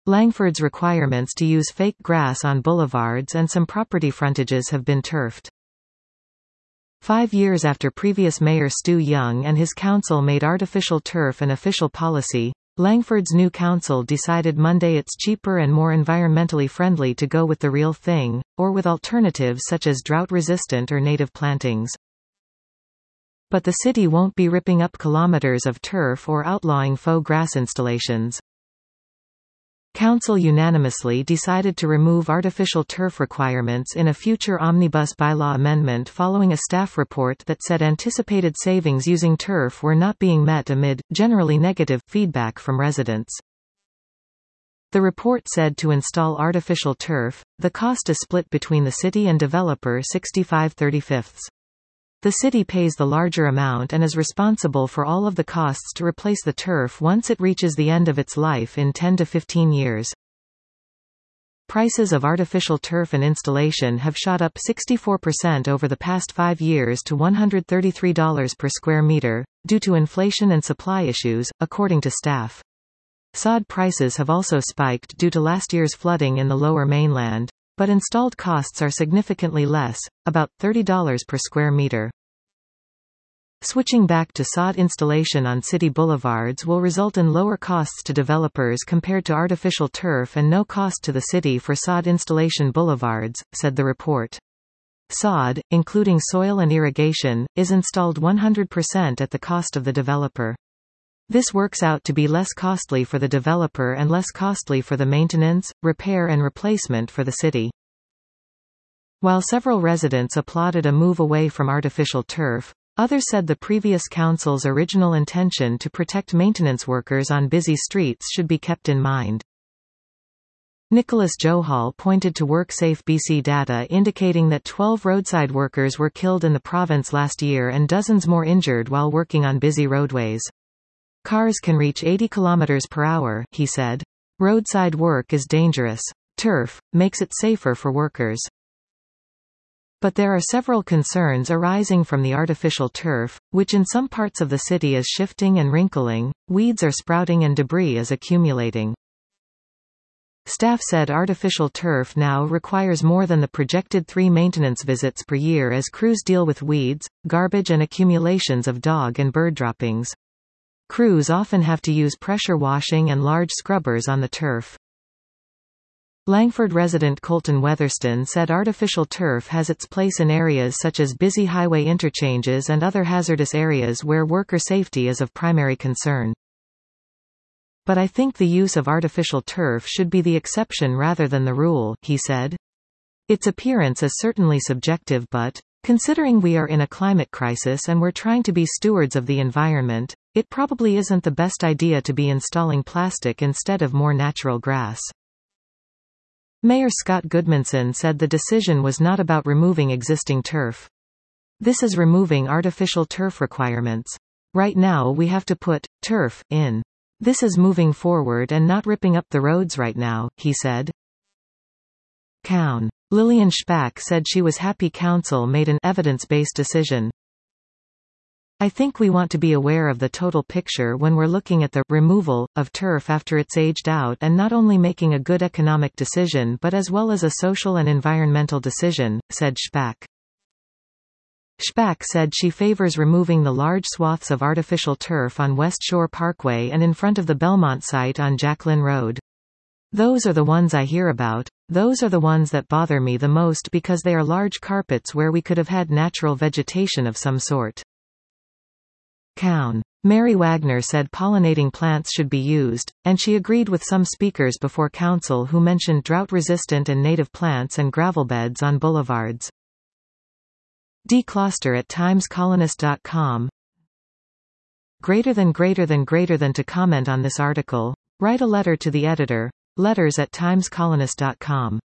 Langford's requirements to use fake grass on boulevards and some property frontages have been turfed. 5 years after previous mayor Stu Young and his council made artificial turf an official policy, Langford's new council decided Monday it's cheaper and more environmentally friendly to go with the real thing, or with alternatives such as drought-resistant or native plantings. But the city won't be ripping up kilometers of turf or outlawing faux grass installations. Council unanimously decided to remove artificial turf requirements in a future omnibus bylaw amendment following a staff report that said anticipated savings using turf were not being met amid, generally negative, feedback from residents. The report said to install artificial turf, the cost is split between the city and developer 65/35. The city pays the larger amount and is responsible for all of the costs to replace the turf once it reaches the end of its life in 10 to 15 years. Prices of artificial turf and installation have shot up 64% over the past 5 years to $133 per square meter, due to inflation and supply issues, according to staff. Sod prices have also spiked due to last year's flooding in the lower mainland, but installed costs are significantly less, about $30 per square meter. Switching back to sod installation on city boulevards will result in lower costs to developers compared to artificial turf and no cost to the city for sod installation boulevards, said the report. Sod, including soil and irrigation, is installed 100% at the cost of the developer. This works out to be less costly for the developer and less costly for the maintenance, repair and replacement for the city. While several residents applauded a move away from artificial turf, others said the previous council's original intention to protect maintenance workers on busy streets should be kept in mind. Nicholas Johal pointed to WorkSafe BC data indicating that 12 roadside workers were killed in the province last year and dozens more injured while working on busy roadways. Cars can reach 80 km per hour, he said. Roadside work is dangerous. Turf makes it safer for workers. But there are several concerns arising from the artificial turf, which in some parts of the city is shifting and wrinkling, weeds are sprouting and debris is accumulating. Staff said artificial turf now requires more than the projected 3 maintenance visits per year as crews deal with weeds, garbage and accumulations of dog and bird droppings. Crews often have to use pressure washing and large scrubbers on the turf. Langford resident Colton Weatherston said artificial turf has its place in areas such as busy highway interchanges and other hazardous areas where worker safety is of primary concern. But I think the use of artificial turf should be the exception rather than the rule, he said. Its appearance is certainly subjective but, considering we are in a climate crisis and we're trying to be stewards of the environment, it probably isn't the best idea to be installing plastic instead of more natural grass. Mayor Scott Goodmanson said the decision was not about removing existing turf. This is removing artificial turf requirements. Right now we have to put turf in. This is moving forward and not ripping up the roads right now, he said. Cown. Lillian Spack said she was happy council made an evidence-based decision. I think we want to be aware of the total picture when we're looking at the removal of turf after it's aged out and not only making a good economic decision but as well as a social and environmental decision, said Spack. Spack said she favors removing the large swaths of artificial turf on West Shore Parkway and in front of the Belmont site on Jacqueline Road. Those are the ones I hear about. Those are the ones that bother me the most because they are large carpets where we could have had natural vegetation of some sort. Cown. Mary Wagner said pollinating plants should be used, and she agreed with some speakers before council who mentioned drought-resistant and native plants and gravel beds on boulevards. Decloster at timescolonist.com. Greater than to comment on this article, write a letter to the editor, letters@timescolonist.com.